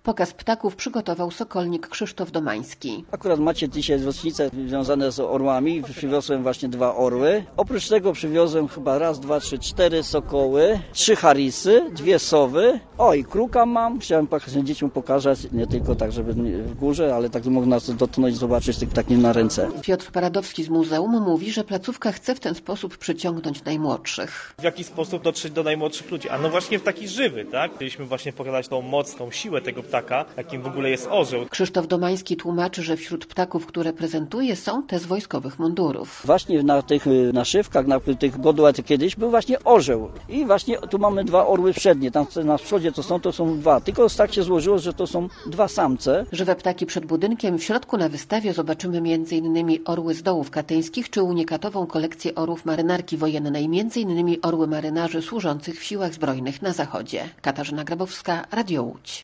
Pokaz ptaków przygotował sokolnik Krzysztof Domański. Akurat macie dzisiaj rocznice związane z orłami. Przywiozłem właśnie 2 orły. Oprócz tego przywiozłem chyba 1, 2, 3, 4 sokoły, 3 harisy, 2 sowy. O, i kruka mam. Chciałem dzieciom pokazać, nie tylko tak, żeby w górze, ale tak mogą nas dotknąć, zobaczyć tych ptaków na ręce. Piotr Paradowski z muzeum mówi, że placówka chce w ten sposób przyciągnąć najmłodszych. W jaki sposób dotrzeć do najmłodszych ludzi? A no właśnie w taki żywy, tak? Chcieliśmy właśnie pokazać tą moc, tą siłę tego ptaka, jakim w ogóle jest orzeł. Krzysztof Domański tłumaczy, że wśród ptaków, które prezentuje, są te z wojskowych mundurów. Właśnie na tych naszywkach, na tych godłach kiedyś był właśnie orzeł. I właśnie tu mamy 2 orły przednie. Tam na przodzie to są 2. Tylko tak się złożyło, że to są 2 samce. Żywe ptaki przed budynkiem. W środku na wystawie zobaczymy m.in. orły z dołów katyńskich czy unikatową kolekcję orłów marynarki wojennej, m.in. orły marynarzy służących w siłach zbrojnych na zachodzie. Katarzyna Grabowska, Radio Łódź.